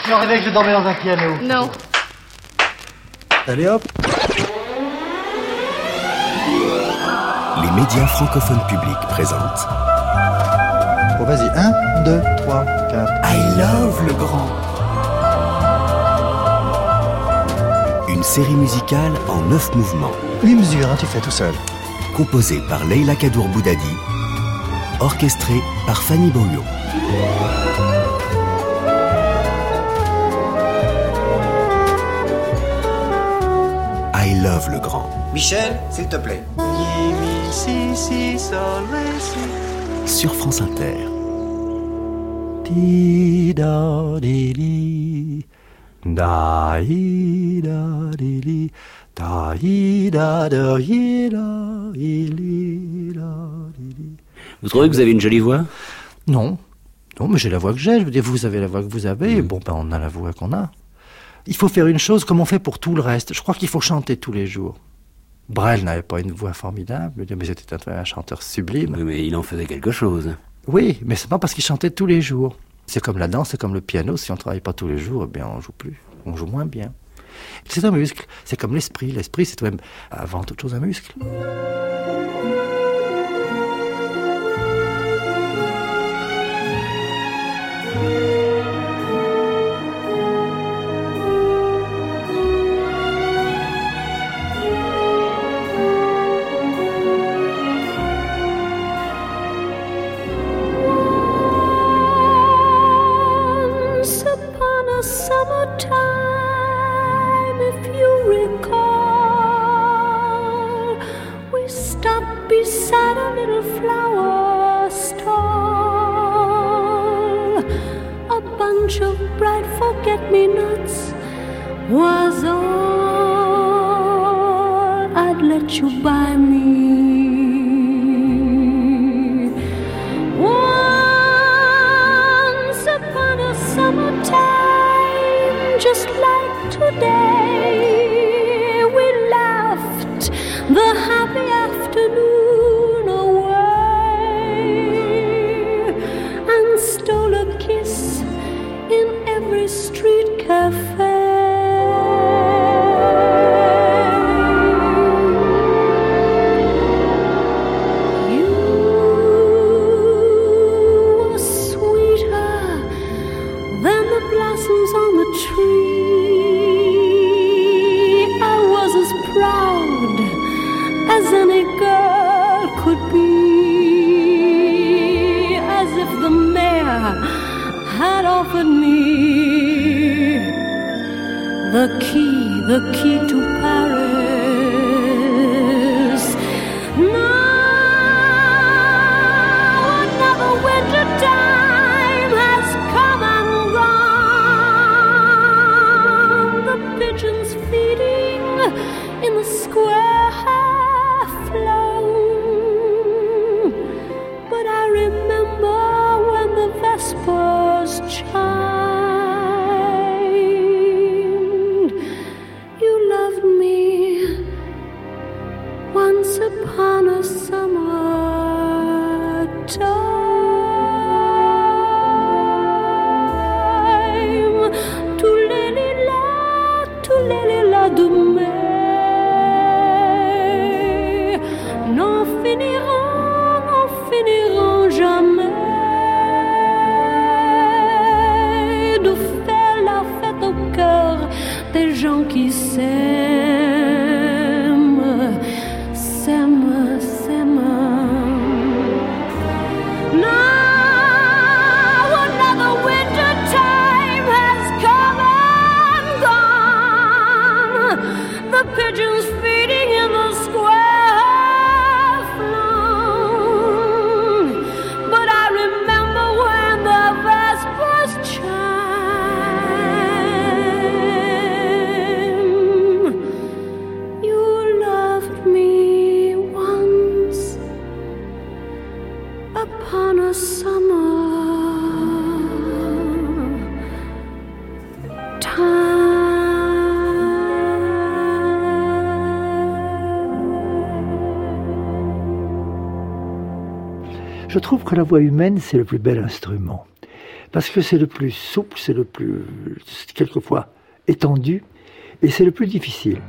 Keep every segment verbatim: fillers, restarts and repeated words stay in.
Tu en rêvais que je dormais dans un piano? Non. Allez hop. Les médias francophones publics présentent Bon, vas-y, un, deux, trois, quatre. I Love le Grand. Une série musicale en neuf mouvements. huit mesures, hein, tu fais tout seul. Composée par Leila Kadour Boudadi. Orchestrée par Fanny Beaulieu. I Love le Grand. Michel, s'il te plaît. Sur France Inter. Di da di di, da i da di di, da i da da i da i li da di di. Vous trouvez que vous avez une jolie voix? Non, non, mais j'ai la voix que j'ai. Je veux dire, vous avez la voix que vous avez. Et bon, ben, on a la voix qu'on a. Il faut faire une chose comme on fait pour tout le reste. Je crois qu'il faut chanter tous les jours. Brel n'avait pas une voix formidable, mais c'était un, un chanteur sublime. Oui, mais il en faisait quelque chose. Oui, mais c'est pas parce qu'il chantait tous les jours. C'est comme la danse, c'est comme le piano. Si on travaille pas tous les jours, eh bien, on joue plus. On joue moins bien. C'est un muscle. C'est comme l'esprit. L'esprit, c'est même avant toute chose un muscle. Forget-me-nots was all I'd let you buy me. Once upon a summertime, just like today, we laughed the happy afternoon away and stole a kiss in every street cafe. You were sweeter than the blossoms on the tree. I was as proud as any girl could be, as if the mayor had offered me the key, the key to Paris. Now another winter time has come and gone. The pigeons feeding in the square have flown, but I remember when the vespers chimed. You loved me once upon a summer time. Toulé-li-la, toulé-li-la de mai. N'en finiront, n'en finiront jamais de faire la fête au cœur des gens qui s'aiment, s'aiment, s'aiment. Now another winter time has come and gone. The pigeons feeding in the square have flown, but I remember when the vespers chime. You loved me once upon a summer time. Je trouve que la voix humaine, c'est le plus bel instrument. parce que c'est le plus souple, c'est le plus, quelquefois, étendu, et c'est le plus difficile.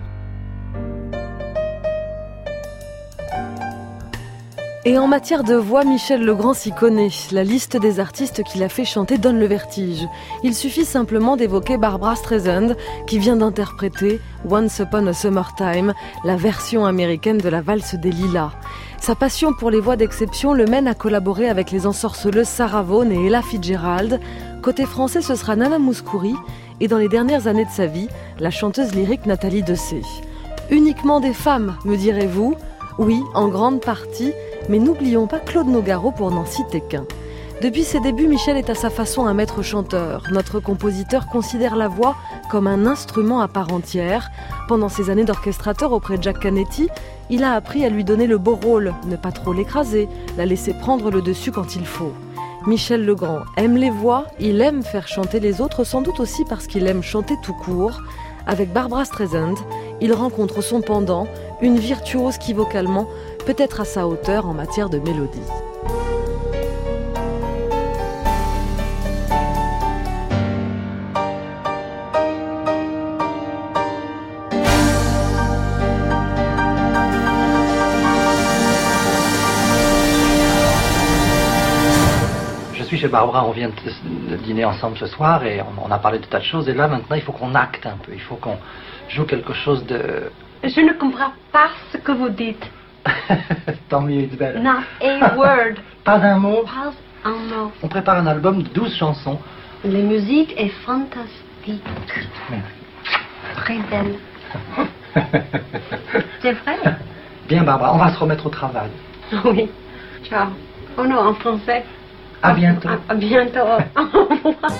Et en matière de voix, Michel Legrand s'y connaît. La liste des artistes qu'il a fait chanter donne le vertige. Il suffit simplement d'évoquer Barbra Streisand, qui vient d'interpréter Once Upon a Summertime, la version américaine de la valse des Lilas. Sa passion pour les voix d'exception le mène à collaborer avec les ensorceleuses Sarah Vaughan et Ella Fitzgerald. Côté français, ce sera Nana Mouskouri, et dans les dernières années de sa vie, la chanteuse lyrique Nathalie Dessay. Uniquement des femmes, me direz-vous ? Oui, en grande partie, mais n'oublions pas Claude Nougaro pour n'en citer qu'un. Depuis ses débuts, Michel est à sa façon un maître chanteur. Notre compositeur considère la voix comme un instrument à part entière. Pendant ses années d'orchestrateur auprès de Jack Canetti, il a appris à lui donner le beau rôle, ne pas trop l'écraser, la laisser prendre le dessus quand il faut. Michel Legrand aime les voix, il aime faire chanter les autres, sans doute aussi parce qu'il aime chanter tout court. Avec Barbra Streisand, il rencontre son pendant, une virtuose qui vocalement peut être à sa hauteur en matière de mélodie. Je suis chez Barbra, on vient de dîner ensemble ce soir et on a parlé de tas de choses. Et là, maintenant, il faut qu'on acte un peu. Il faut qu'on joue quelque chose de... Je ne comprends pas ce que vous dites. Tant mieux, Isabelle. Not a word. Pas un mot. Pas un mot. On prépare un album de douze chansons. La musique est fantastique. Merci. Très belle. C'est vrai? Bien, Barbara, on va se remettre au travail. Oui. Ciao. Oh non, en français. À bientôt. À, à bientôt. Au revoir.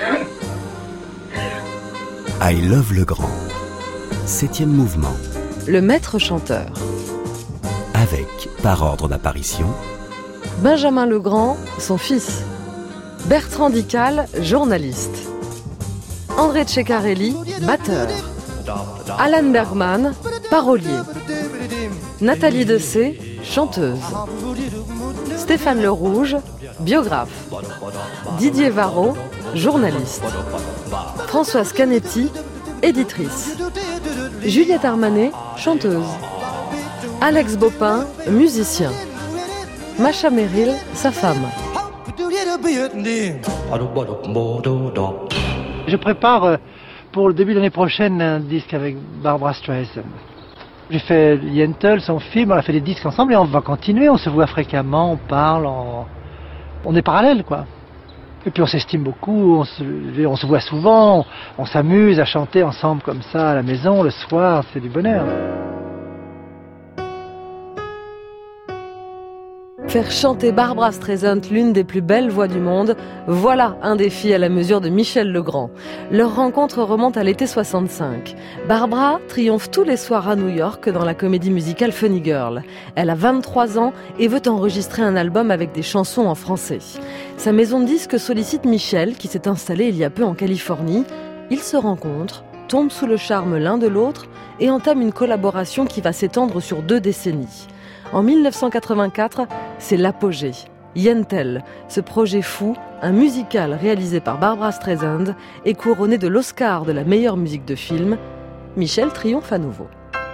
I Love Legrand. Septième mouvement. Le maître chanteur. Avec, par ordre d'apparition, Benjamin Legrand, son fils. Bertrand Dical, journaliste. André Ceccarelli, batteur. Alan Bergman, parolier. Nathalie Dessay, chanteuse. Stéphane Le Rouge, biographe. Didier Varro, journaliste. Françoise Canetti, éditrice. Juliette Armanet, chanteuse. Alex Bopin, musicien. Macha Merrill, sa femme. Je prépare pour le début de l'année prochaine un disque avec Barbra Streisand. J'ai fait Yentl, son film, on a fait des disques ensemble et on va continuer, on se voit fréquemment, on parle, on, on est parallèles quoi. Et puis on s'estime beaucoup, on se, on se voit souvent, on s'amuse à chanter ensemble comme ça à la maison, le soir, c'est du bonheur. Faire chanter Barbra Streisand, l'une des plus belles voix du monde, voilà un défi à la mesure de Michel Legrand. Leur rencontre remonte à l'été soixante-cinq. Barbra triomphe tous les soirs à New York dans la comédie musicale Funny Girl. Elle a vingt-trois ans et veut enregistrer un album avec des chansons en français. Sa maison de disques sollicite Michel, qui s'est installé il y a peu en Californie. Ils se rencontrent, tombent sous le charme l'un de l'autre et entament une collaboration qui va s'étendre sur deux décennies. En mille neuf cent quatre-vingt-quatre, c'est l'apogée. Yentl, ce projet fou, un musical réalisé par Barbra Streisand et couronné de l'Oscar de la meilleure musique de film. Michel triomphe à nouveau.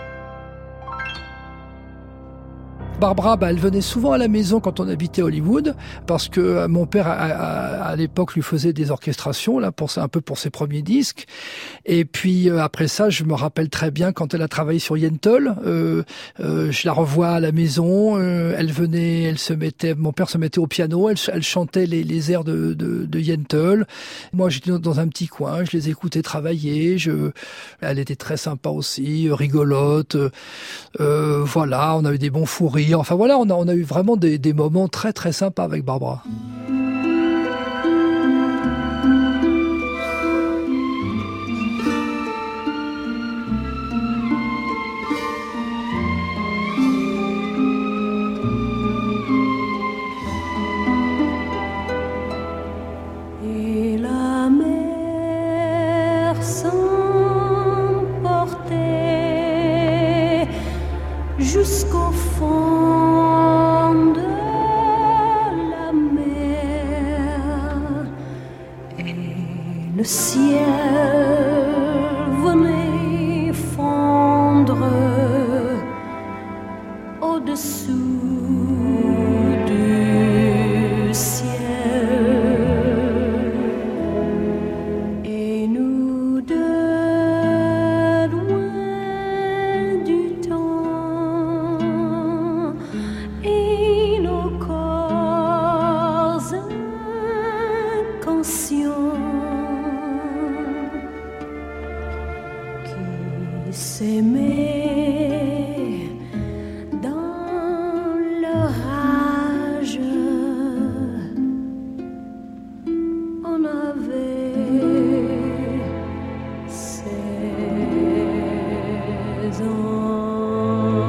Barbra, bah, elle venait souvent à la maison quand on habitait Hollywood, parce que euh, mon père, à, à, à l'époque, lui faisait des orchestrations, là, pour, un peu pour ses premiers disques. Et puis, euh, après ça, je me rappelle très bien quand elle a travaillé sur Yentl, euh, euh, je la revois à la maison, euh, elle venait, elle se mettait, mon père se mettait au piano, elle, elle chantait les, les airs de, de, de Yentl. Moi, j'étais dans un petit coin, je les écoutais travailler, je, elle était très sympa aussi, rigolote, euh, voilà, on avait des bons fous rires. Enfin voilà, on a, on a eu vraiment des, des moments très très sympas avec Barbra. Et la mer s'emportait jusqu'au fond de la mer. le ciel venait fondre au-dessous du ciel. Et nous de loin du temps et nos corps inconscients qui s'aimaient dans leur rage, on avait seize ans.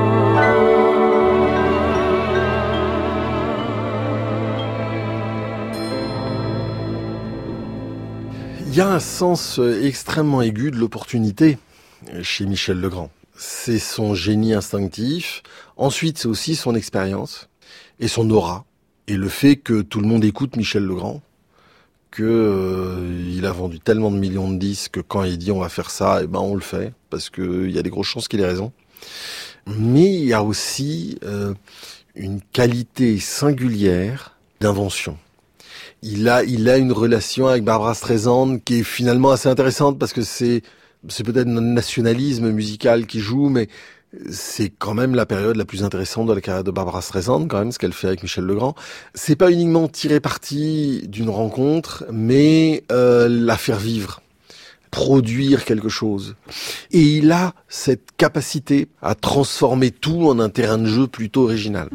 Il y a un sens extrêmement aigu de l'opportunité chez Michel Legrand. C'est son génie instinctif. Ensuite, c'est aussi son expérience et son aura. Et le fait que tout le monde écoute Michel Legrand, que euh, il a vendu tellement de millions de disques que quand il dit on va faire ça, eh ben on le fait. Parce qu'il y a des grosses chances qu'il ait raison. Mais il y a aussi euh, une qualité singulière d'invention. Il a, il a une relation avec Barbra Streisand qui est finalement assez intéressante parce que c'est, c'est peut-être un nationalisme musical qui joue, mais c'est quand même la période la plus intéressante de la carrière de Barbra Streisand, quand même, ce qu'elle fait avec Michel Legrand. C'est pas uniquement tirer parti d'une rencontre, mais euh, la faire vivre, produire quelque chose. Et il a cette capacité à transformer tout en un terrain de jeu plutôt original.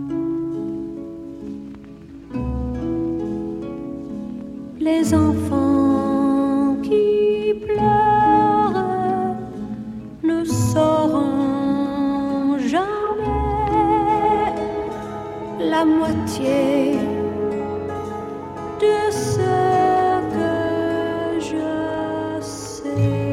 Les enfants qui pleurent ne sauront jamais la moitié de ce que je sais.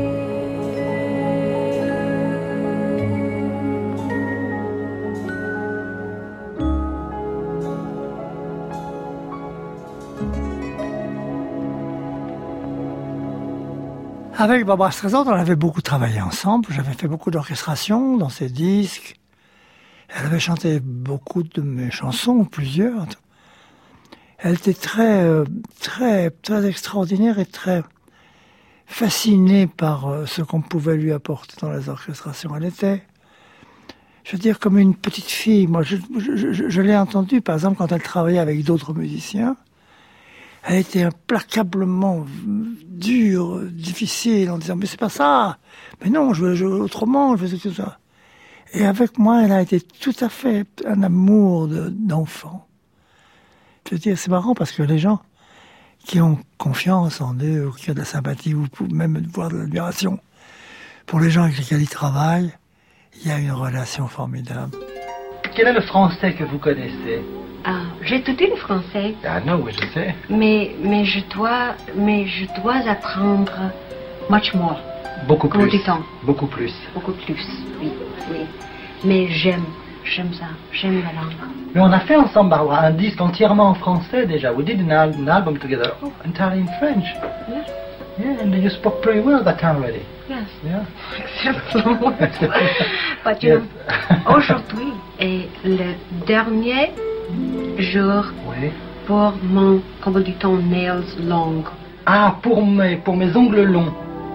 Avec Barbra Streisand, on avait beaucoup travaillé ensemble. J'avais fait beaucoup d'orchestration dans ses disques. Elle avait chanté beaucoup de mes chansons, plusieurs. Elle était très, très, très extraordinaire et très fascinée par ce qu'on pouvait lui apporter dans les orchestrations. Elle était, je veux dire, comme une petite fille. Moi, je, je, je, je l'ai entendue, par exemple, quand elle travaillait avec d'autres musiciens. Elle était implacablement dure, difficile, en disant « mais c'est pas ça, mais non, je veux jouer autrement, je veux tout ça ». Et avec moi, elle a été tout à fait un amour de, d'enfant. Je veux dire, c'est marrant parce que les gens qui ont confiance en eux, ou qui ont de la sympathie, ou même voire de l'admiration, pour les gens avec lesquels ils travaillent, il y a une relation formidable. Quel est le français que vous connaissez ? Ah, j'ai étudié le français. Ah non, oui, je sais. Mais, mais, je dois, mais je dois apprendre much more. Beaucoup plus. Du temps. Beaucoup plus. Beaucoup plus, oui, oui. Mais j'aime, j'aime ça, j'aime la langue. Mais on a fait ensemble, Barbara, un disque entièrement en français déjà. We did an, al- an album together, oh, entirely in French. Yes. Yeah, and you spoke pretty well that time already. Yes. Yeah. Exactement. But you Yes. know, aujourd'hui est le dernier jour Oui. pour mon, comment dit-on, nails long. Ah, pour mes, pour mes ongles longs.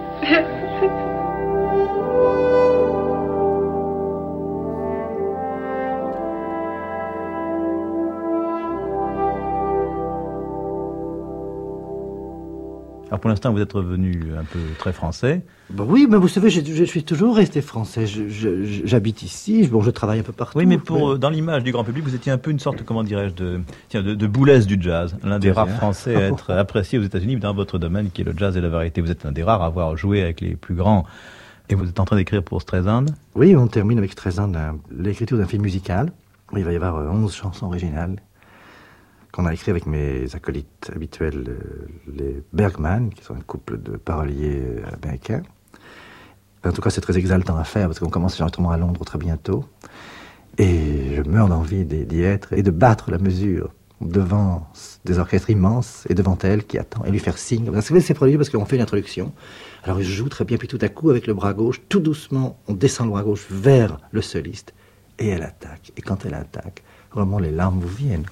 Alors pour l'instant, vous êtes revenu un peu très français. Ben oui, mais vous savez, je, je suis toujours resté français. Je, je, j'habite ici, bon, je travaille un peu partout. Oui, mais pour mais... dans l'image du grand public, vous étiez un peu une sorte, comment dirais-je, de, tiens, de, de boulesse du jazz. L'un des rares Français à être apprécié aux États-Unis dans votre domaine, qui est le jazz et la variété. Vous êtes l'un des rares à avoir joué avec les plus grands. Et vous êtes en train d'écrire pour Streisand. Oui, on termine avec Streisand l'écriture d'un film musical. Il va y avoir onze chansons originales qu'on a écrit avec mes acolytes habituels, les Bergman, qui sont un couple de paroliers américains. En tout cas, c'est très exaltant à faire, parce qu'on commence l'enregistrement à Londres très bientôt. Et je meurs d'envie d'y être et de battre la mesure devant des orchestres immenses et devant elle qui attend et lui faire signe. Vous savez, c'est produit parce qu'on fait une introduction. Alors il joue très bien, puis tout à coup, avec le bras gauche, tout doucement, on descend le bras gauche vers le soliste et elle attaque. Et quand elle attaque, vraiment les larmes vous viennent.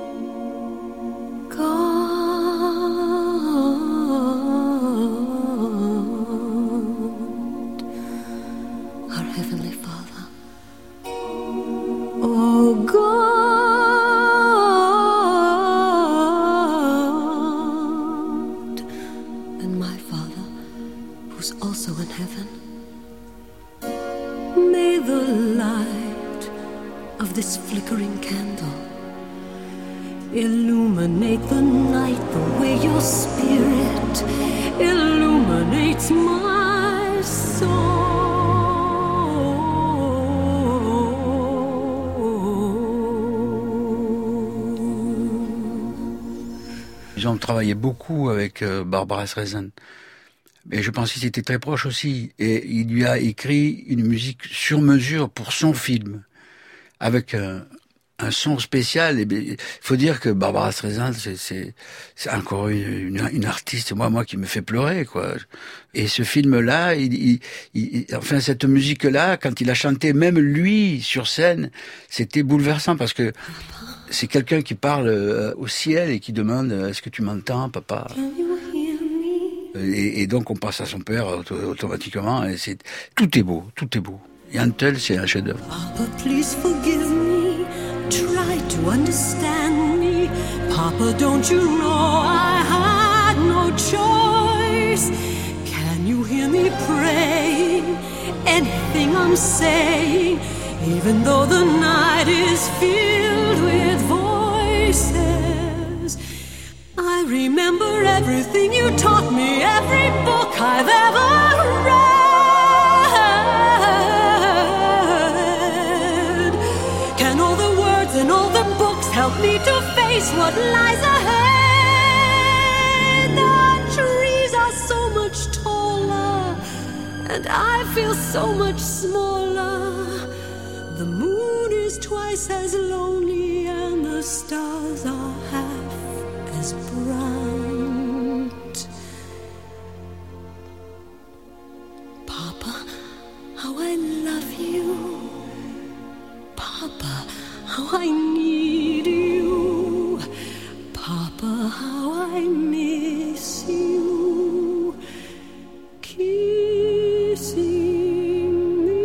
Illuminate the night the way your spirit illuminates my soul. Ils ont travaillé beaucoup avec euh, Barbra Streisand. Et je pense qu'ils étaient très proches aussi. Et il lui a écrit une musique sur mesure pour son film, avec euh, un son spécial. Il faut dire que Barbra Streisand, c'est, c'est, c'est encore une, une, une artiste, moi, moi, qui me fait pleurer, quoi. Et ce film-là, il, il, il, enfin, cette musique-là, quand il a chanté, même lui, sur scène, c'était bouleversant parce que c'est quelqu'un qui parle au ciel et qui demande « Est-ce que tu m'entends, papa ?» et, et donc, on passe à son père automatiquement. Et c'est, tout est beau, tout est beau. Yentl, c'est un chef-d'œuvre. Papa, please forgive me. Try to understand me. Papa, don't you know I had no choice? Can you hear me praying? Anything I'm saying, even though the night is filled with voices. I remember everything you taught me, every book I've ever read. Can all the words and all the books help me to face what lies ahead? The trees are so much taller, and I feel so much smaller. The moon is twice as lonely, and the stars are half as bright. Papa, how I love you. Papa, how I need you. Papa, how I miss you. Kissing me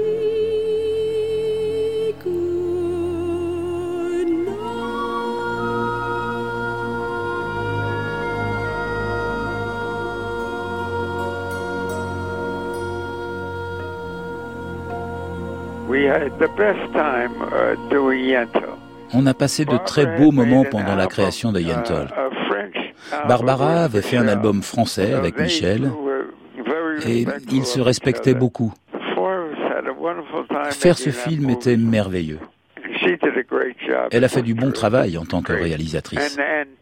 good night. We had the best time uh, doing Yentl. On a passé de très beaux moments pendant la création de Yentl. Barbara avait fait un album français avec Michel et ils se respectaient beaucoup. Faire ce film était merveilleux. Elle a fait du bon travail en tant que réalisatrice.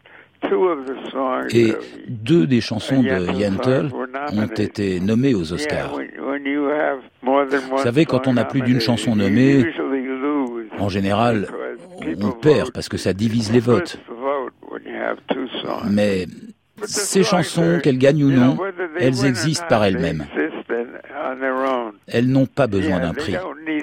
Et deux des chansons de Yentl ont été nommées aux Oscars. Vous savez, quand on a plus d'une chanson nommée, en général, on perd parce que ça divise les votes. Mais ces chansons, qu'elles gagnent ou non, elles existent par elles-mêmes. Elles n'ont pas besoin d'un prix.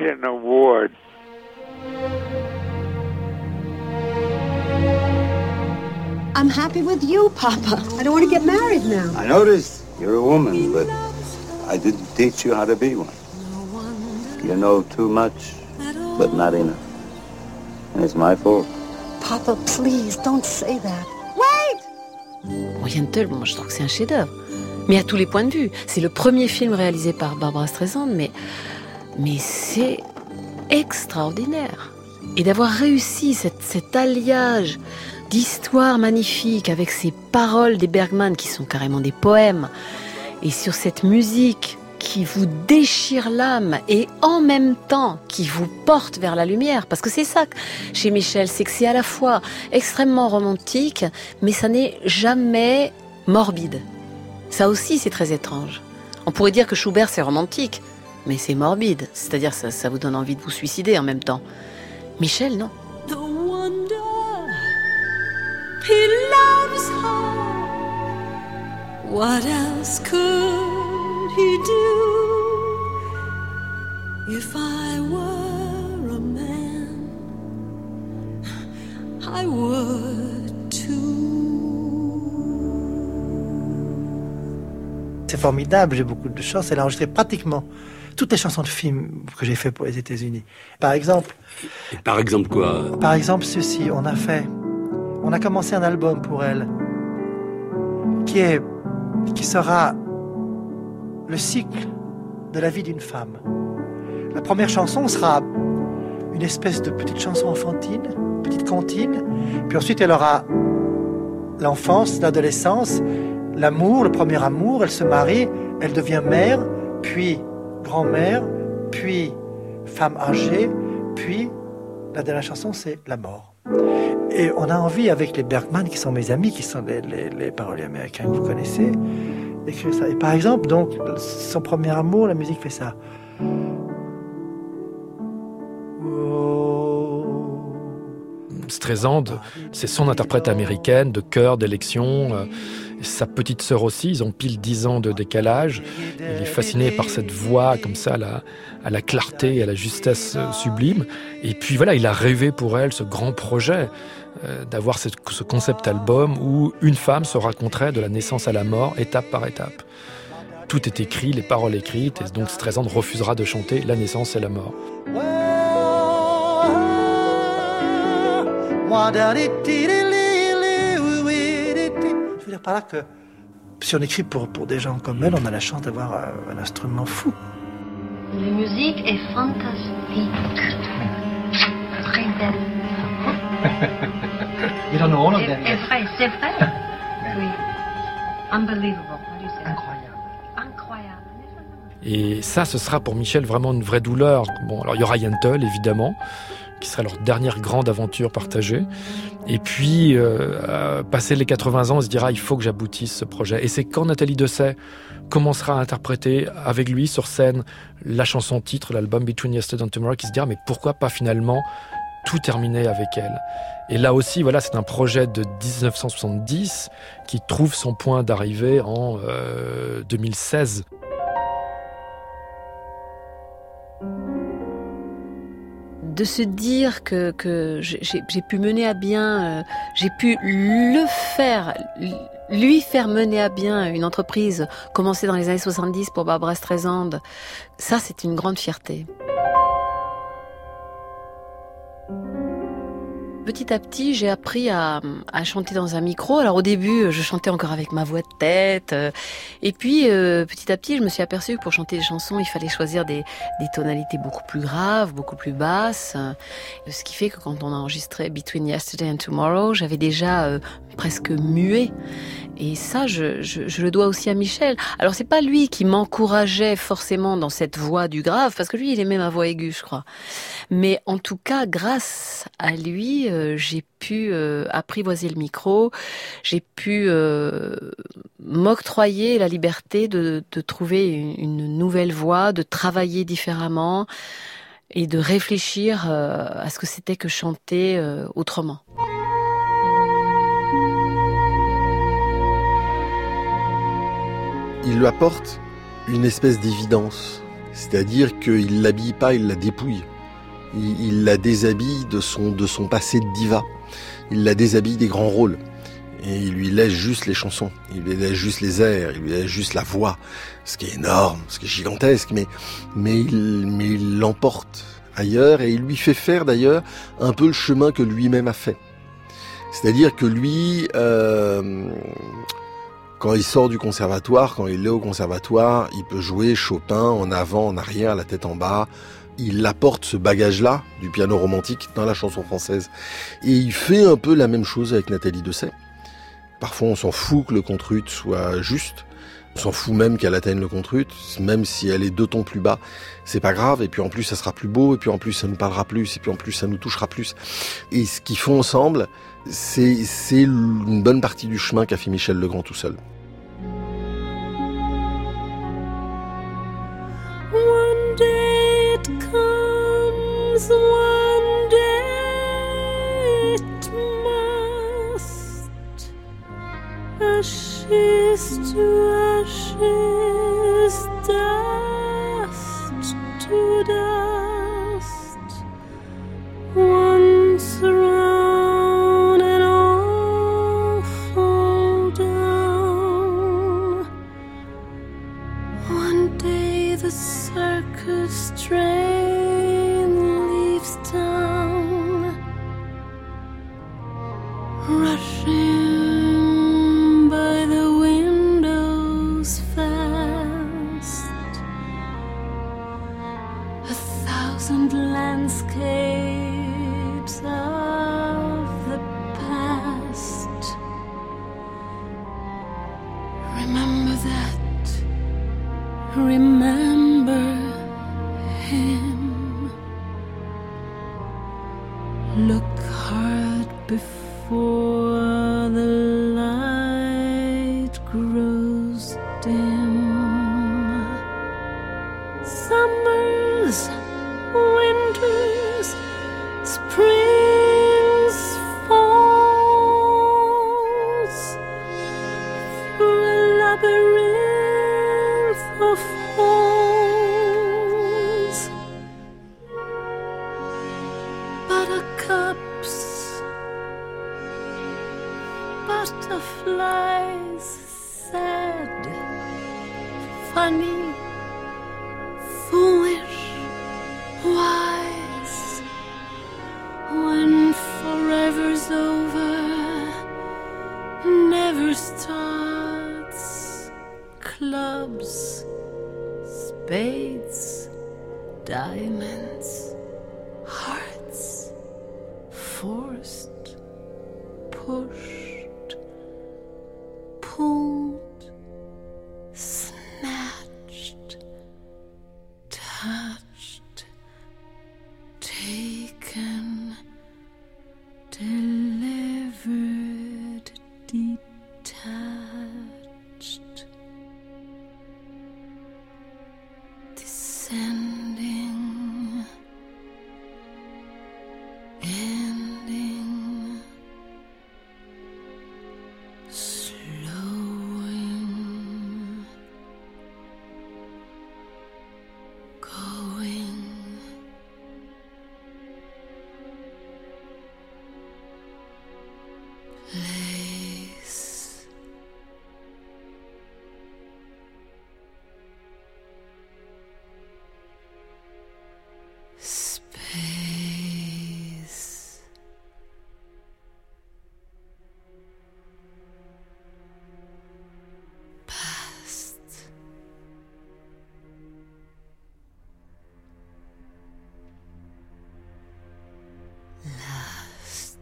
I'm happy with you, Papa. I don't want to get married now. I noticed you're a woman, but I didn't teach you how to be one. You know too much, but not enough. And it's my fault. Papa, please, don't say that. Wait! Bon, Yentl, moi je trouve que c'est un chef-d'œuvre. Mais à tous les points de vue. C'est le premier film réalisé par Barbra Streisand, mais, mais c'est extraordinaire. Et d'avoir réussi cette, cet alliage d'histoires magnifiques avec ces paroles des Bergman qui sont carrément des poèmes, et sur cette musique qui vous déchire l'âme et en même temps qui vous porte vers la lumière. Parce que c'est ça chez Michel, c'est que c'est à la fois extrêmement romantique, mais ça n'est jamais morbide. Ça aussi, c'est très étrange. On pourrait dire que Schubert, c'est romantique, mais c'est morbide. C'est-à-dire ça, ça vous donne envie de vous suicider en même temps. Michel, non. The wonder What else could he do if I were a man? I would too. C'est formidable, j'ai beaucoup de chance. Elle a enregistré pratiquement toutes les chansons de films que j'ai fait pour les États-Unis. Par exemple. Et par exemple quoi? Par exemple ceci, on a fait, on a commencé un album pour elle, qui est, qui sera le cycle de la vie d'une femme. La première chanson sera une espèce de petite chanson enfantine, petite comptine, puis ensuite elle aura l'enfance, l'adolescence, l'amour, le premier amour, elle se marie, elle devient mère, puis grand-mère, puis femme âgée, puis la dernière chanson, c'est la mort. Et on a envie, avec les Bergman, qui sont mes amis, qui sont les, les, les paroliers américains que vous connaissez, d'écrire ça. Et par exemple, donc, son premier amour, la musique fait ça. Streisand, c'est son interprète américaine de chœur, d'élection. Euh, sa petite sœur aussi, ils ont pile dix ans de décalage. Il est fasciné par cette voix comme ça, à la, à la clarté et à la justesse euh, sublime. Et puis voilà, il a rêvé pour elle ce grand projet euh, d'avoir cette, ce concept album où une femme se raconterait de la naissance à la mort, étape par étape. Tout est écrit, les paroles écrites, et donc Streisand refusera de chanter la naissance et la mort. Je veux dire par là que si on écrit pour, pour des gens comme elle, on a la chance d'avoir un, un instrument fou. La musique est fantastique. Très belle. You don't know all of them. C'est vrai, c'est vrai. Oui. Unbelievable. Incroyable. Incroyable. Et ça, ce sera pour Michel vraiment une vraie douleur. Bon, alors il y aura Yentl, évidemment, qui sera leur dernière grande aventure partagée. Et puis, euh, passé les quatre-vingts ans, on se dira, il faut que j'aboutisse ce projet. Et c'est quand Nathalie Dessay commencera à interpréter avec lui sur scène la chanson titre, l'album Between Yesterday and Tomorrow, qui se dira, mais pourquoi pas finalement tout terminer avec elle? Et là aussi, voilà, c'est un projet de dix-neuf cent soixante-dix qui trouve son point d'arrivée en euh, deux mille seize. De se dire que, que j'ai, j'ai pu mener à bien, euh, j'ai pu le faire, lui faire mener à bien une entreprise commencée dans les années soixante-dix pour Barbra Streisand, ça c'est une grande fierté. Petit à petit, j'ai appris à, à chanter dans un micro. Alors au début, je chantais encore avec ma voix de tête. Et puis, euh, petit à petit, je me suis aperçue que pour chanter des chansons, il fallait choisir des, des tonalités beaucoup plus graves, beaucoup plus basses. Ce qui fait que quand on a enregistré Between Yesterday and Tomorrow, j'avais déjà euh, presque muet. Et ça, je, je, je le dois aussi à Michel. Alors c'est pas lui qui m'encourageait forcément dans cette voix du grave, parce que lui, il aimait ma voix aiguë, je crois. Mais en tout cas, grâce à lui, euh, j'ai pu euh, apprivoiser le micro, j'ai pu euh, m'octroyer la liberté de, de trouver une, une nouvelle voix, de travailler différemment et de réfléchir euh, à ce que c'était que chanter euh, autrement. Il lui apporte une espèce d'évidence, c'est-à-dire qu'il l'habille pas, il la dépouille. Il, il la déshabille de son, de son passé de diva. Il la déshabille des grands rôles. Et il lui laisse juste les chansons. Il lui laisse juste les airs. Il lui laisse juste la voix. Ce qui est énorme, ce qui est gigantesque. Mais, mais il, mais il l'emporte ailleurs et il lui fait faire d'ailleurs un peu le chemin que lui-même a fait. C'est-à-dire que lui, euh, quand il sort du conservatoire, quand il est au conservatoire, il peut jouer Chopin en avant, en arrière, la tête en bas. Il apporte ce bagage-là du piano romantique dans la chanson française. Et il fait un peu la même chose avec Nathalie Dessay. Parfois, on s'en fout que le contrut soit juste. On s'en fout même qu'elle atteigne le contrut, même si elle est deux tons plus bas. C'est pas grave. Et puis en plus, ça sera plus beau. Et puis en plus, ça nous parlera plus. Et puis en plus, ça nous touchera plus. Et ce qu'ils font ensemble, c'est, c'est une bonne partie du chemin qu'a fait Michel Legrand tout seul. One day it comes, one day it must. A ashes to ashes, dust to dust. Once around and all fall down. One day the circus train leaves town, rushing by the windows fast. A thousand landscapes of the past. Remember that, remember him. Look hard before the light grows dim. Summers, winters, springs, falls, through a labyrinth of halls. Buttercups, butterflies, sad, funny, foolish, wise. When forever's over, never starts. Clubs, spades, diamonds, hearts, forced, pushed, pulled, snatched, touched, taken, delivered, detached, descending, ending, slowing, going. Place. Space. Past. Last.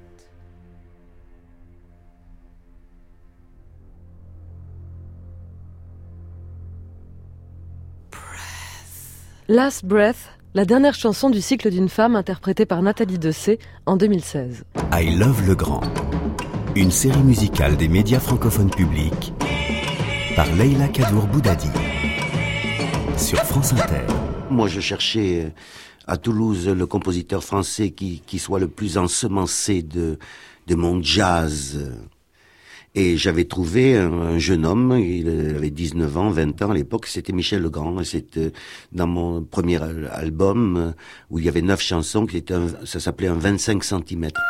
Last Breath, la dernière chanson du cycle d'une femme interprétée par Nathalie Dessay en deux mille seize. I Love Le Grand, une série musicale des médias francophones publics par Leila Kadour Boudadi sur France Inter. Moi, je cherchais à Toulouse le compositeur français qui, qui soit le plus ensemencé de, de mon jazz. Et j'avais trouvé un, un jeune homme, il avait dix-neuf ans, vingt ans à l'époque, c'était Michel Legrand. C'était dans mon premier album où il y avait neuf chansons, qui était un, ça s'appelait un vingt-cinq centimètres.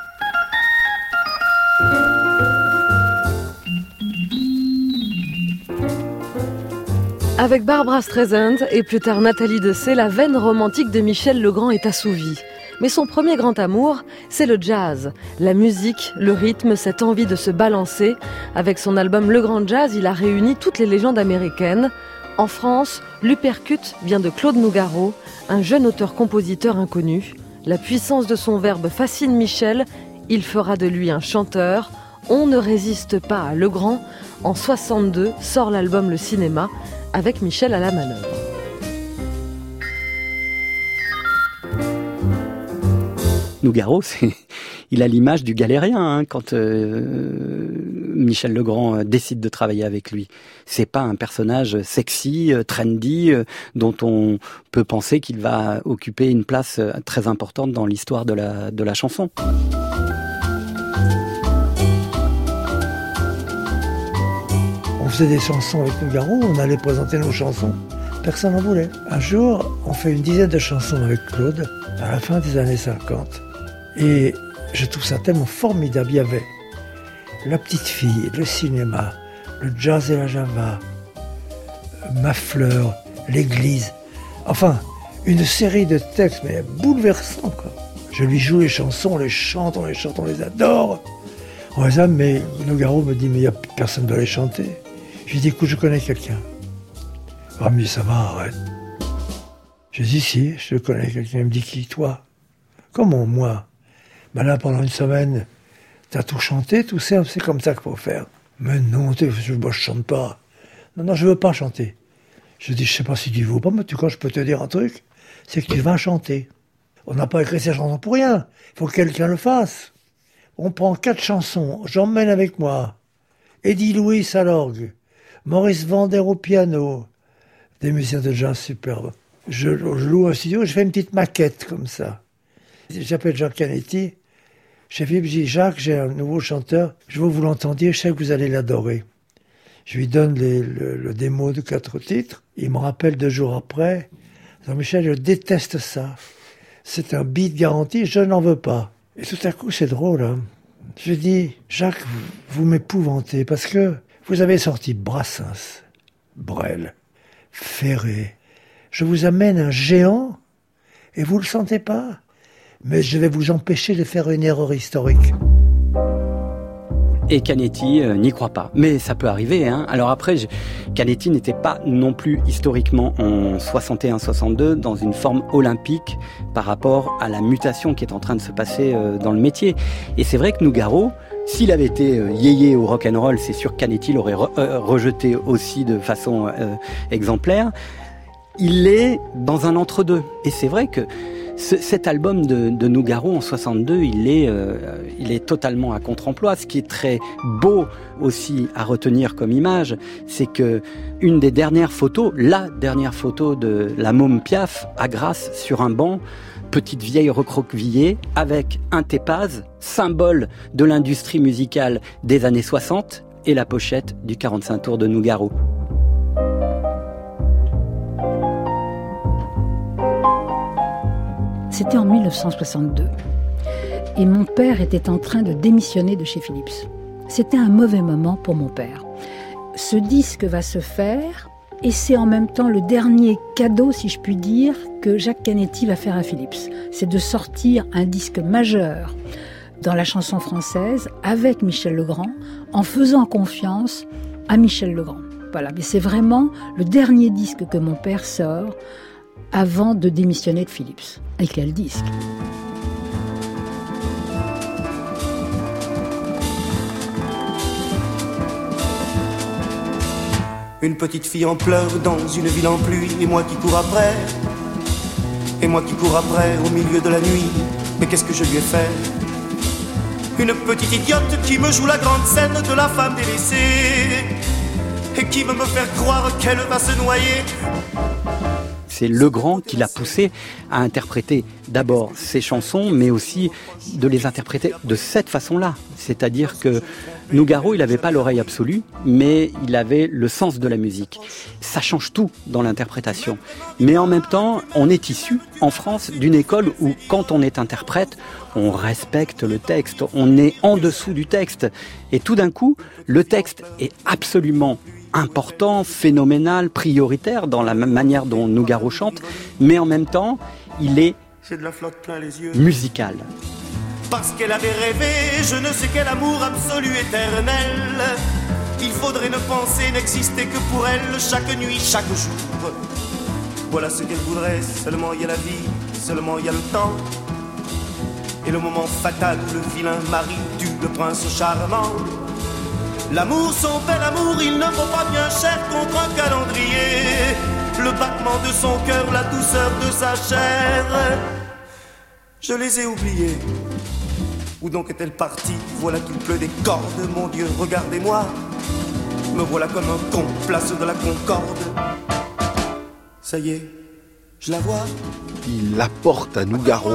Avec Barbra Streisand et plus tard Nathalie Dessay, la veine romantique de Michel Legrand est assouvie. Mais son premier grand amour, c'est le jazz. La musique, le rythme, cette envie de se balancer. Avec son album Le Grand Jazz, il a réuni toutes les légendes américaines. En France, l'Upercut vient de Claude Nougaro, un jeune auteur-compositeur inconnu. La puissance de son verbe fascine Michel. Il fera de lui un chanteur. On ne résiste pas à Legrand. En soixante-deux sort l'album Le Cinéma, avec Michel à la manœuvre. Nougaro, c'est, il a l'image du galérien hein, quand euh, Michel Legrand décide de travailler avec lui. C'est pas un personnage sexy, trendy, euh, dont on peut penser qu'il va occuper une place très importante dans l'histoire de la, de la chanson. On faisait des chansons avec Nougaro, on allait présenter nos chansons. Personne n'en voulait. Un jour, on fait une dizaine de chansons avec Claude, à la fin des années cinquante. Et je trouve ça tellement formidable. Il y avait La Petite Fille, le cinéma, le jazz et la java, Ma Fleur, l'église. Enfin, une série de textes, mais bouleversants, quoi. Je lui joue les chansons, on les chante, on les chante, on les adore. On les aime, mais Nougaro me dit, mais il n'y a personne doit les chanter. Je lui dis, écoute, je connais quelqu'un. Ah, mais ça va, arrête. Je dis, si, je connais quelqu'un. Il me dit, qui, toi? Comment, moi? Ben là, pendant une semaine, t'as tout chanté, tout ça, c'est comme ça qu'il faut faire. Mais non, je, moi, je chante pas. Non, non, je veux pas chanter. Je dis, je sais pas si tu veux ou pas, mais tu crois, je peux te dire un truc, c'est que tu vas chanter. On n'a pas écrit ces chansons pour rien. Il faut que quelqu'un le fasse. On prend quatre chansons, j'emmène avec moi Eddie Louis à l'orgue, Maurice Vander au piano, des musiciens de jazz superbes. Je, je loue un studio, je fais une petite maquette comme ça. J'appelle Jacques Canetti. Chez Philippe, je dis, Jacques, j'ai un nouveau chanteur, je veux que vous l'entendiez, je sais que vous allez l'adorer. Je lui donne les, le, le démo de quatre titres. Il me rappelle deux jours après, Jean-Michel, je déteste ça. C'est un beat garanti, je n'en veux pas. Et tout à coup, c'est drôle. Hein. Je dis, Jacques, vous, vous m'épouvantez parce que vous avez sorti Brassens, Brel, Ferré. Je vous amène un géant et vous le sentez pas. Mais je vais vous empêcher de faire une erreur historique. Et Canetti euh, n'y croit pas. Mais ça peut arriver. Hein. Alors après, je... Canetti n'était pas non plus historiquement en soixante et un soixante-deux dans une forme olympique par rapport à la mutation qui est en train de se passer euh, dans le métier. Et c'est vrai que Nougaro, s'il avait été euh, yéyé au rock'n'roll, c'est sûr que Canetti l'aurait re- euh, rejeté aussi de façon euh, exemplaire. Il est dans un entre-deux. Et c'est vrai que Ce, cet album de, de Nougaro en soixante-deux, il est, euh, il est totalement à contre-emploi. Ce qui est très beau aussi à retenir comme image, c'est que une des dernières photos, la dernière photo de la môme Piaf, à Grasse, sur un banc, petite vieille recroquevillée, avec un Tépaz, symbole de l'industrie musicale des années soixante, et la pochette du quarante-cinq tours de Nougaro. C'était en mille neuf cent soixante-deux. Et mon père était en train de démissionner de chez Philips. C'était un mauvais moment pour mon père. Ce disque va se faire, et c'est en même temps le dernier cadeau, si je puis dire, que Jacques Canetti va faire à Philips. C'est de sortir un disque majeur dans la chanson française avec Michel Legrand, en faisant confiance à Michel Legrand. Voilà, mais c'est vraiment le dernier disque que mon père sort avant de démissionner de Philips. Et quel disque! Une petite fille en pleurs dans une ville en pluie, et moi qui cours après, et moi qui cours après au milieu de la nuit. Mais qu'est-ce que je lui ai fait? Une petite idiote qui me joue la grande scène de la femme délaissée, et qui veut me faire croire qu'elle va se noyer. C'est Legrand qui l'a poussé à interpréter d'abord ses chansons, mais aussi de les interpréter de cette façon-là. C'est-à-dire que Nougaro, il n'avait pas l'oreille absolue, mais il avait le sens de la musique. Ça change tout dans l'interprétation. Mais en même temps, on est issu, en France, d'une école où, quand on est interprète, on respecte le texte, on est en dessous du texte. Et tout d'un coup, le texte est absolument important, phénoménal, prioritaire dans la même manière dont Nougaro chante, mais en même temps, il est de la flotte plein les yeux. Musical. Parce qu'elle avait rêvé, je ne sais quel amour absolu éternel. Il faudrait ne penser, n'exister que pour elle, chaque nuit, chaque jour. Voilà ce qu'elle voudrait, seulement il y a la vie, seulement il y a le temps. Et le moment fatal, le vilain mari tue le prince charmant. L'amour, son bel amour, il ne vaut pas bien cher contre un calendrier. Le battement de son cœur, la douceur de sa chair. Je les ai oubliés. Où donc est-elle partie? Voilà qu'il pleut des cordes, mon Dieu, regardez-moi. Me voilà comme un con, place de la Concorde. Ça y est, je la vois. Il apporte à Nougaro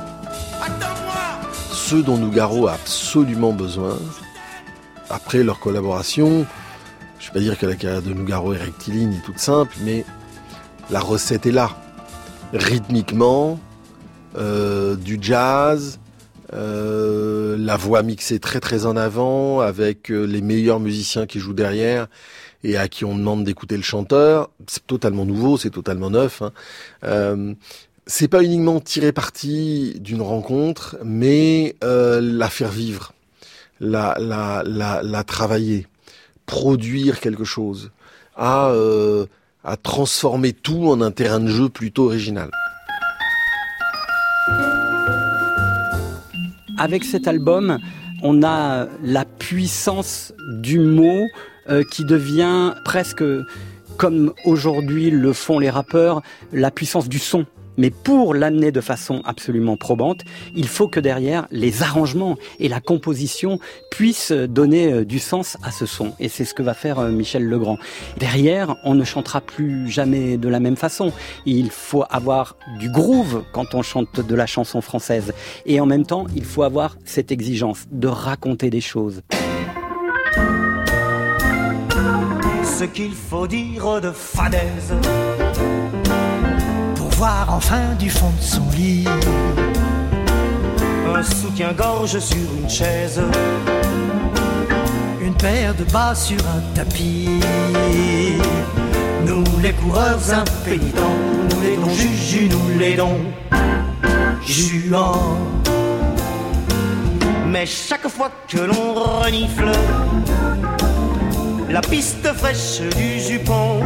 ce dont Nougaro a absolument besoin. Après leur collaboration, Je ne vais pas dire que la carrière de Nougaro est rectiligne et toute simple, mais la recette est là. Rythmiquement, euh, du jazz, euh, la voix mixée très très en avant, avec euh, les meilleurs musiciens qui jouent derrière et à qui on demande d'écouter le chanteur. C'est totalement nouveau, c'est totalement neuf. Hein. Euh, c'est pas uniquement tirer parti d'une rencontre, mais euh, la faire vivre, la, la, la, la travailler, produire quelque chose, à, euh, à transformer tout en un terrain de jeu plutôt original. Avec cet album, on a la puissance du mot euh, qui devient presque, comme aujourd'hui le font les rappeurs, la puissance du son. Mais pour l'amener de façon absolument probante, il faut que derrière, les arrangements et la composition puissent donner du sens à ce son. Et c'est ce que va faire Michel Legrand. Derrière, on ne chantera plus jamais de la même façon. Il faut avoir du groove quand on chante de la chanson française. Et en même temps, il faut avoir cette exigence de raconter des choses. Ce qu'il faut dire de fadaise, voir enfin du fond de son lit un soutien-gorge sur une chaise, une paire de bas sur un tapis. Nous les coureurs impénitents, nous les dons juju, nous les dons juants. Mais chaque fois que l'on renifle la piste fraîche du jupon,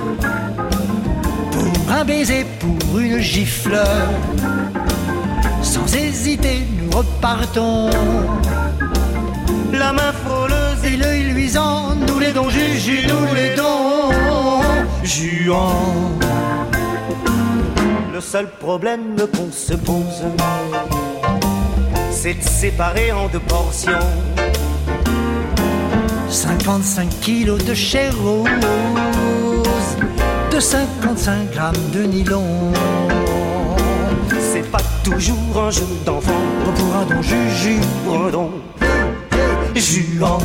pour un baiser, pour une gifle, sans hésiter, nous repartons. La main frôleuse et l'œil luisant, nous les dons juju, nous les dons juants. Le seul problème qu'on se pose, c'est de séparer en deux portions cinquante-cinq kilos de chair rose, de cinquante-cinq grammes de nylon. C'est pas toujours un jeu d'enfant, pour un don juju, pour un don juant.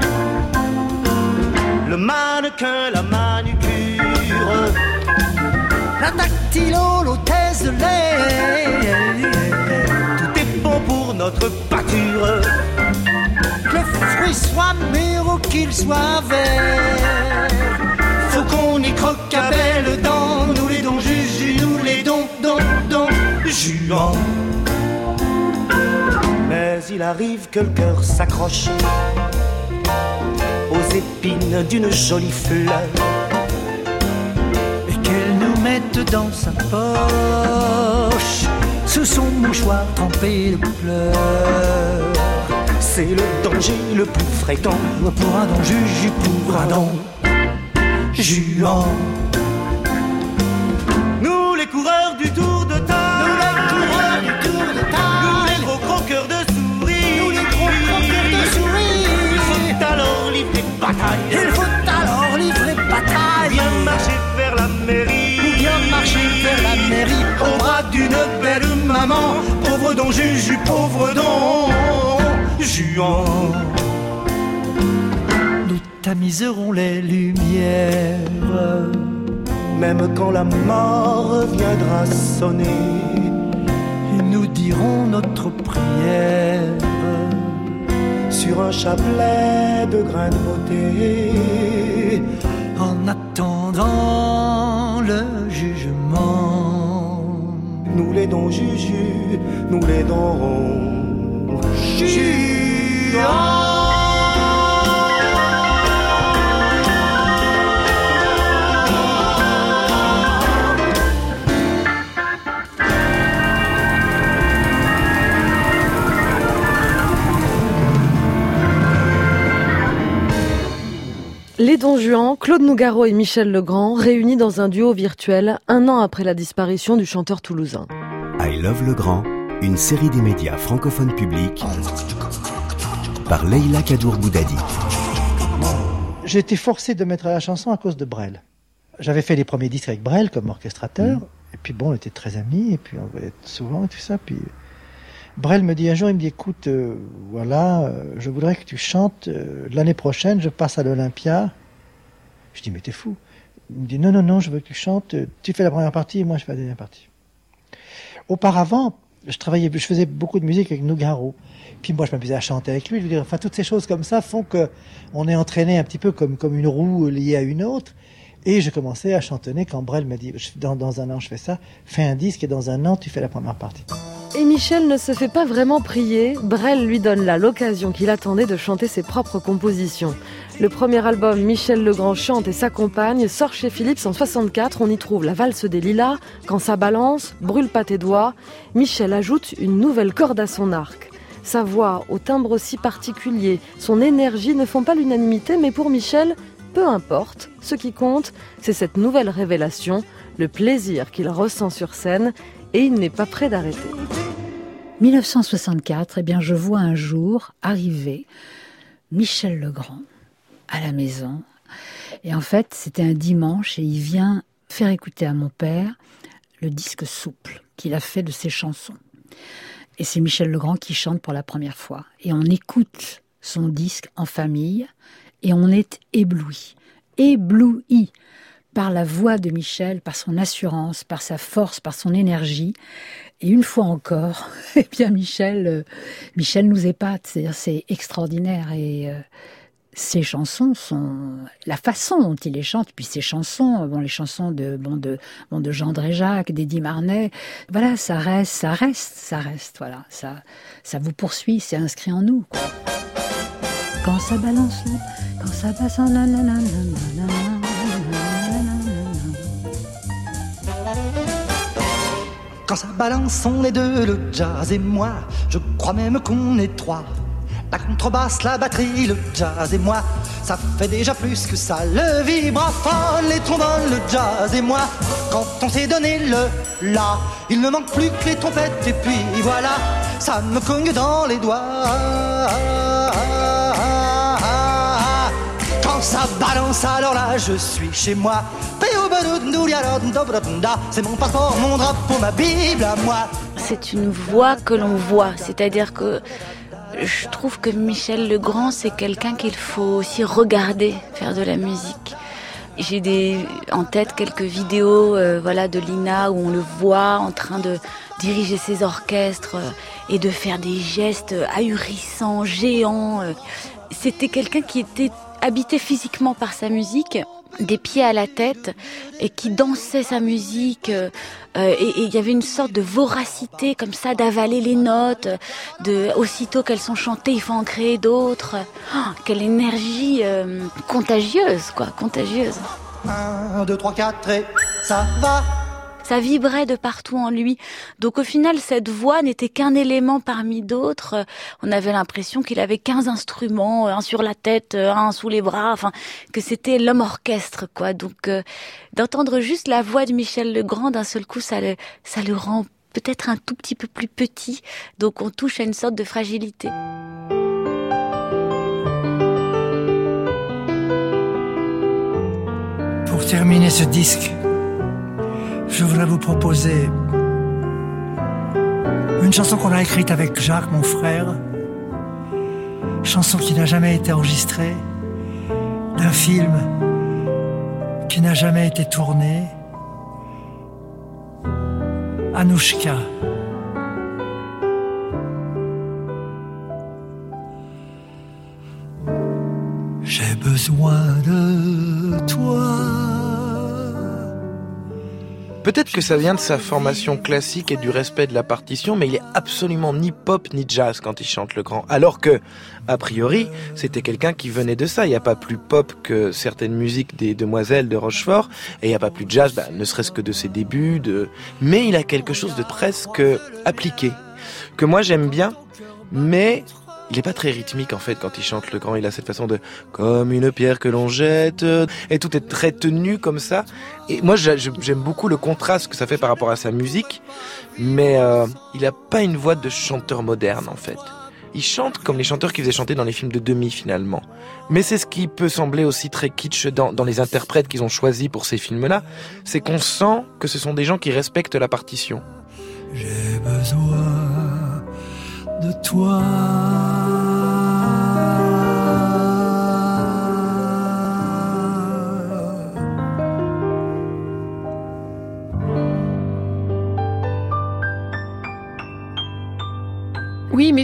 Le mannequin, la manucure, la dactylo, l'hôtesse de l'air, tout est bon pour notre pâture. Que le fruit soit mûr ou qu'il soit vert, faut qu'on y croque à belles dents. nous les dons juju, nous les dons, dons, dons juants. Mais il arrive que le cœur s'accroche aux épines d'une jolie fleur et qu'elle nous mette dans sa poche sous son mouchoir trempé de pleurs. C'est le danger le plus fréquent pour un don juju, pour un don juant. Nous les coureurs du tour de table, nous les coureurs du tour de table, nous les gros croqueurs de souris, nous les gros croqueurs de souris. Il faut alors livrer bataille, il faut alors livrer bataille. Bien marcher vers la mairie, ou bien marcher vers la mairie, au bras d'une belle maman. Pauvre don juju, pauvre don juant. Nous tamiserons les lumières, même quand la mort viendra sonner. Nous dirons notre prière sur un chapelet de grains de beauté, en attendant le jugement. Nous les dons juju, nous les dons juants. Les Don Juan, Claude Nougaro et Michel Legrand, réunis dans un duo virtuel un an après la disparition du chanteur toulousain. I Love Legrand, une série des médias francophones publics par Leïla Kadour Boudadi. J'ai été forcé de mettre la chanson à cause de Brel. J'avais fait les premiers disques avec Brel comme orchestrateur, mmh. et puis bon, on était très amis, et puis on voyait souvent et tout ça, puis Brel me dit un jour, il me dit, écoute, euh, voilà, euh, je voudrais que tu chantes, euh, l'année prochaine, je passe à l'Olympia, Je dis, mais t'es fou. Il me dit, non, non, non, je veux que tu chantes, tu fais la première partie et moi je fais la deuxième partie. Auparavant, je travaillais, je faisais beaucoup de musique avec Nougaro. Puis moi, je m'amusais à chanter avec lui. Je veux dire, enfin, toutes ces choses comme ça font que on est entraîné un petit peu comme, comme une roue liée à une autre. Et je commençais à chantonner quand Brel m'a dit, dans, dans un an, je fais ça, fais un disque et dans un an, tu fais la première partie. Et Michel ne se fait pas vraiment prier. Brel lui donne là l'occasion qu'il attendait de chanter ses propres compositions. Le premier album, Michel Legrand chante et s'accompagne, sort chez Philips en soixante-quatre. On y trouve La valse des lilas, Quand ça balance, Brûle pas tes doigts. Michel ajoute une nouvelle corde à son arc. Sa voix, au timbre si particulier, son énergie ne font pas l'unanimité, mais pour Michel, peu importe. Ce qui compte, c'est cette nouvelle révélation, le plaisir qu'il ressent sur scène, et il n'est pas prêt d'arrêter. dix-neuf cent soixante-quatre, eh bien, je vois un jour arriver Michel Legrand à la maison. Et en fait, c'était un dimanche et il vient faire écouter à mon père le disque Souple qu'il a fait de ses chansons. Et c'est Michel Legrand qui chante pour la première fois. Et on écoute son disque en famille et on est ébloui. Ébloui par la voix de Michel, par son assurance, par sa force, par son énergie. Et une fois encore, eh bien Michel, euh, Michel nous épate. C'est-à-dire, c'est extraordinaire. Et euh, ses chansons sont la façon dont il les chante. Puis ses chansons, bon, les chansons de bon de bon de Jean Dréjac, d'Eddie Marnet. Voilà, ça reste, ça reste, ça reste. Voilà, ça, ça vous poursuit. C'est inscrit en nous, quoi. Quand ça balance, quand ça passe, nanana. Quand ça balance, on est deux, le jazz et moi. Je crois même qu'on est trois. La contrebasse, la batterie, le jazz et moi. Ça fait déjà plus que ça. Le vibraphone, les trombones, le jazz et moi. Quand on s'est donné le la, il ne manque plus que les trompettes. Et puis voilà, ça me cogne dans les doigts. Quand ça balance, alors là, je suis chez moi. C'est mon passeport, mon drapeau, ma Bible à moi. C'est une voix que l'on voit, c'est-à-dire que je trouve que Michel Legrand, c'est quelqu'un qu'il faut aussi regarder faire de la musique. J'ai des, en tête quelques vidéos euh, voilà, de Lina où on le voit en train de diriger ses orchestres euh, et de faire des gestes ahurissants, géants. Euh. C'était quelqu'un qui était habité physiquement par sa musique, des pieds à la tête, et qui dansait sa musique. Euh, et il y avait une sorte de voracité comme ça, d'avaler les notes, de aussitôt qu'elles sont chantées, il faut en créer d'autres. Oh, quelle énergie euh, contagieuse, quoi, contagieuse. Un, deux, trois, quatre et ça va. Ça vibrait de partout en lui. Donc au final, cette voix n'était qu'un élément parmi d'autres. On avait l'impression qu'il avait quinze instruments, un sur la tête, un sous les bras, enfin, que c'était l'homme orchestre, quoi. Donc euh, d'entendre juste la voix de Michel Legrand, d'un seul coup, ça le, ça le rend peut-être un tout petit peu plus petit. Donc on touche à une sorte de fragilité. Pour terminer ce disque, je voudrais vous proposer une chanson qu'on a écrite avec Jacques, mon frère, chanson qui n'a jamais été enregistrée, d'un film qui n'a jamais été tourné, Anouchka. J'ai besoin de toi. Peut-être que ça vient de sa formation classique et du respect de la partition, mais il est absolument ni pop ni jazz quand il chante Legrand. Alors que, a priori, c'était quelqu'un qui venait de ça. Il n'y a pas plus pop que certaines musiques des Demoiselles de Rochefort, et il n'y a pas plus jazz, bah, ne serait-ce que de ses débuts. De... Mais il a quelque chose de presque appliqué, que moi j'aime bien, mais... il n'est pas très rythmique en fait quand il chante Legrand. Il a cette façon de comme une pierre que l'on jette, et tout est très tenu comme ça. Et moi j'aime beaucoup le contraste que ça fait par rapport à sa musique, mais euh, il n'a pas une voix de chanteur moderne en fait. Il chante comme les chanteurs qui faisaient chanter dans les films de demi finalement. Mais c'est ce qui peut sembler aussi très kitsch dans, dans les interprètes qu'ils ont choisis pour ces films-là, c'est qu'on sent que ce sont des gens qui respectent la partition. J'ai besoin de toi.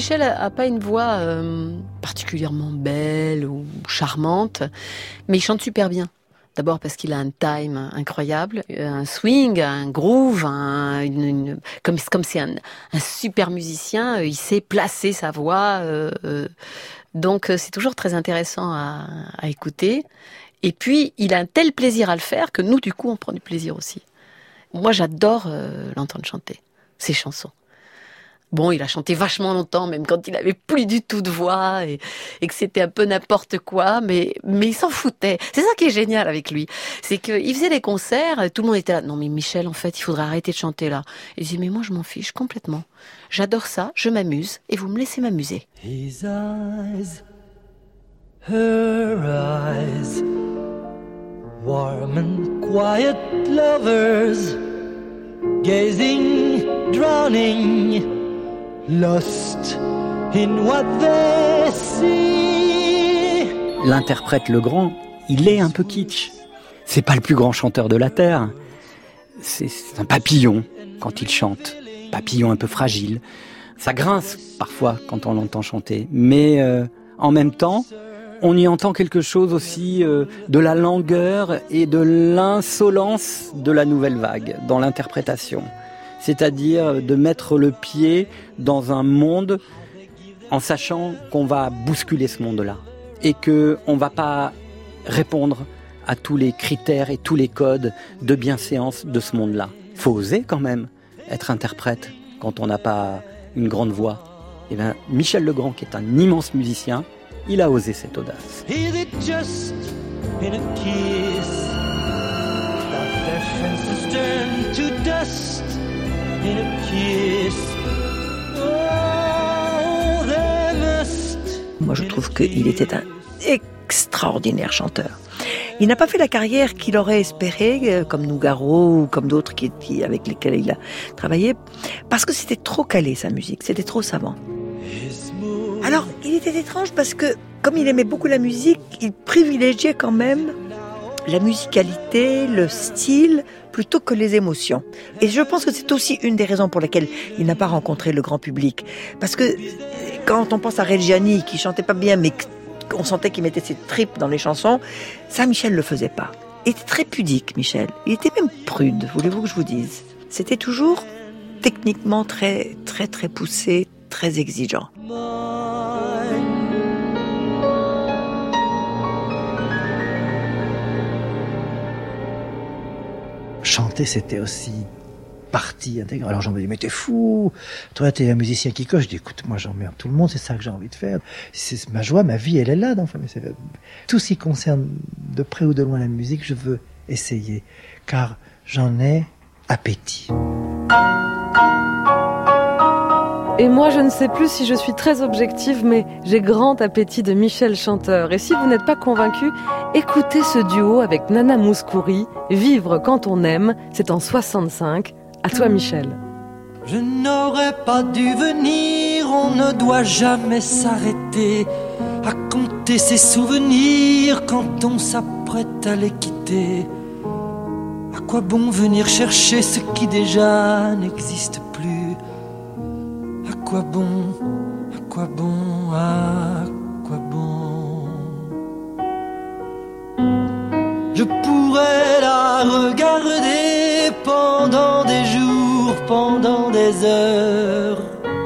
Michel a pas une voix euh, particulièrement belle ou charmante, mais il chante super bien. D'abord parce qu'il a un time incroyable, un swing, un groove, un, une, une, comme comme c'est un, un super musicien, il sait placer sa voix. Euh, euh, donc c'est toujours très intéressant à, à écouter. Et puis il a un tel plaisir à le faire que nous, du coup, on prend du plaisir aussi. Moi, j'adore euh, l'entendre chanter ses chansons. Bon, il a chanté vachement longtemps, même quand il avait plus du tout de voix et, et que c'était un peu n'importe quoi, mais, mais il s'en foutait. C'est ça qui est génial avec lui. C'est qu'il faisait des concerts, tout le monde était là. Non, mais Michel, en fait, il faudrait arrêter de chanter là. Et il dit, mais moi, je m'en fiche complètement. J'adore ça, je m'amuse et vous me laissez m'amuser. His eyes, her eyes, warm and quiet lovers, gazing, drowning, lost in what they see. L'interprète Le Grand, il est un peu kitsch. C'est pas le plus grand chanteur de la Terre. C'est un papillon quand il chante. Papillon un peu fragile. Ça grince parfois quand on l'entend chanter. Mais euh, en même temps, on y entend quelque chose aussi euh, de la langueur et de l'insolence de la nouvelle vague dans l'interprétation. C'est-à-dire de mettre le pied dans un monde en sachant qu'on va bousculer ce monde-là et qu'on ne va pas répondre à tous les critères et tous les codes de bienséance de ce monde-là. Il faut oser quand même être interprète quand on n'a pas une grande voix. Et bien, Michel Le Grand, qui est un immense musicien, il a osé cette audace. Is it just in a kiss that their fences turn to dust? In a kiss, oh, there must. Moi, je trouve qu'il était un extraordinaire chanteur. Il n'a pas fait la carrière qu'il aurait espéré, comme Nougaro ou comme d'autres qui, qui, avec lesquels il a travaillé, parce que c'était trop calé sa musique, c'était trop savant. Alors, il était étrange parce que, comme il aimait beaucoup la musique, il privilégiait quand même la musicalité, le style, plutôt que les émotions. Et je pense que c'est aussi une des raisons pour lesquelles il n'a pas rencontré le grand public. Parce que quand on pense à Reggiani, qui chantait pas bien, mais on sentait qu'il mettait ses tripes dans les chansons, ça, Michel le faisait pas. Il était très pudique, Michel. Il était même prude, voulez-vous que je vous dise. C'était toujours techniquement très, très, très poussé, très exigeant. Chanter, c'était aussi partie intégrale. Alors j'en me dis, mais t'es fou, toi t'es un musicien qui coche. Je dis, écoute, moi j'emmerde tout le monde, c'est ça que j'ai envie de faire. C'est ma joie, ma vie, elle est là. Enfin, mais c'est... Tout ce qui concerne de près ou de loin la musique, je veux essayer, car j'en ai appétit. Et moi, je ne sais plus si je suis très objective, mais j'ai grand appétit de Michel chanteur. Et si vous n'êtes pas convaincu, écoutez ce duo avec Nana Mouskouri, Vivre quand on aime, c'est en soixante-cinq. À toi, Michel. Je n'aurais pas dû venir, on ne doit jamais s'arrêter à compter ses souvenirs quand on s'apprête à les quitter. À quoi bon venir chercher ce qui déjà n'existe plus? À quoi bon, à quoi bon, à quoi bon? Je pourrais la regarder pendant des jours, pendant des heures.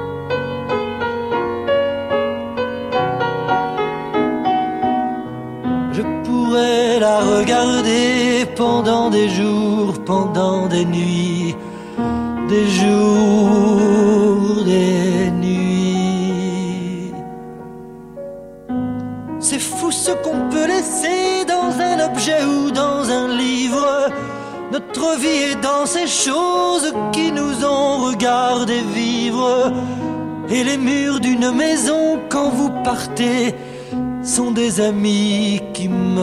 Je pourrais la regarder pendant des jours, pendant des nuits, des jours, des nuits. C'est fou ce qu'on peut laisser dans un objet ou dans un livre. Notre vie est dans ces choses qui nous ont regardé vivre. Et les murs d'une maison, quand vous partez, sont des amis qui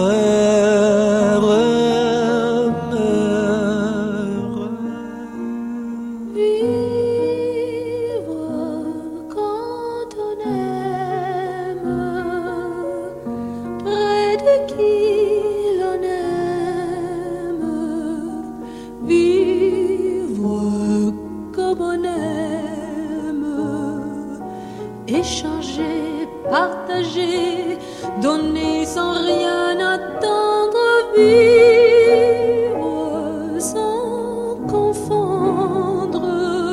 meurent, meurent. Vivre quand on aime, près de qui l'on aime. Vivre comme on aime, et donner sans rien attendre, vivre sans confondre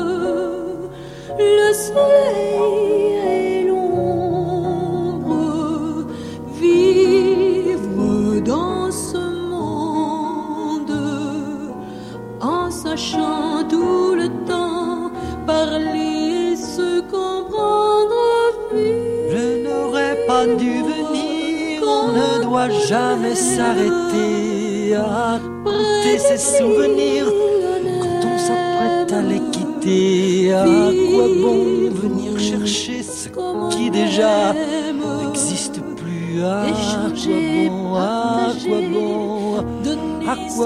le soleil et l'ombre, vivre dans ce monde en sachant tout le temps parler, se comprendre, vivre. Je n'aurais pas dû venir, on ne doit jamais s'arrêter à compter ses souvenirs quand on s'apprête à les quitter. À quoi bon venir chercher ce qui déjà n'existe plus? À quoi bon, à quoi bon, à quoi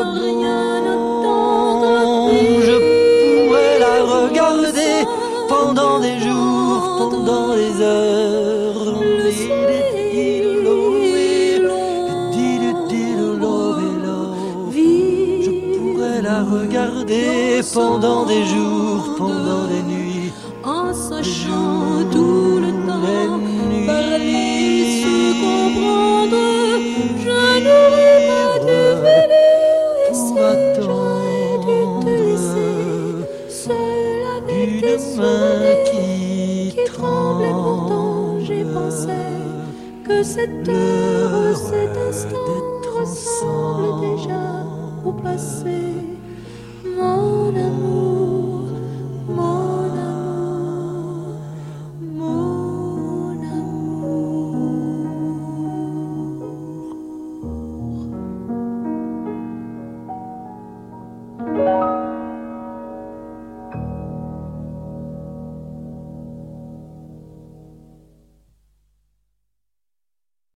bon? Je pourrais la regarder pendant des jours, pendant des heures. Je pourrais la regarder pendant des jours, pendant des nuits, en sachant tout le temps parler, se comprendre. Je n'aurais pas dû venir ici, j'aurais dû te laisser seule avec tes souvenirs qui, qui tremblent. Pourtant j'ai pensé que cette heure, cet instant ressemble déjà au passé. Mon